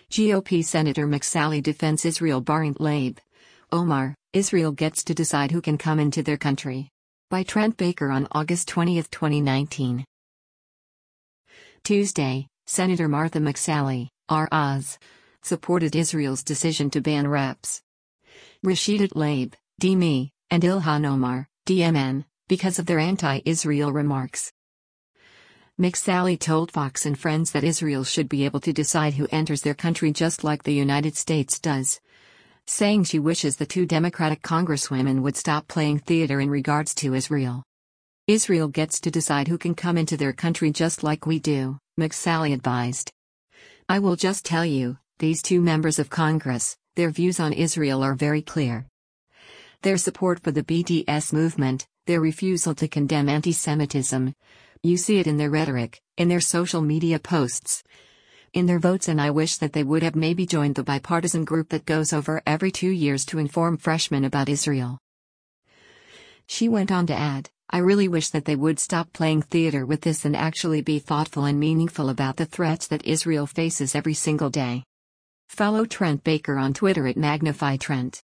GOP Senator McSally defends Israel barring Tlaib. Omar, Israel gets to decide who can come into their country. By Trent Baker on August 20, 2019. Tuesday, Senator Martha McSally, R.Oz, supported Israel's decision to ban reps. Rashida Tlaib, DME, and Ilhan Omar, DMN, because of their anti-Israel remarks. McSally told Fox and Friends that Israel should be able to decide who enters their country just like the United States does, saying she wishes the two Democratic congresswomen would stop playing theater in regards to Israel. Israel gets to decide who can come into their country just like we do, McSally advised. I will just tell you, these two members of Congress, their views on Israel are very clear. Their support for the BDS movement, their refusal to condemn anti-Semitism. You see it in their rhetoric, in their social media posts, in their votes, and I wish that they would have maybe joined the bipartisan group that goes over every 2 years to inform freshmen about Israel. She went on to add, I really wish that they would stop playing theater with this and actually be thoughtful and meaningful about the threats that Israel faces every single day. Follow Trent Baker on Twitter at MagnifyTrent.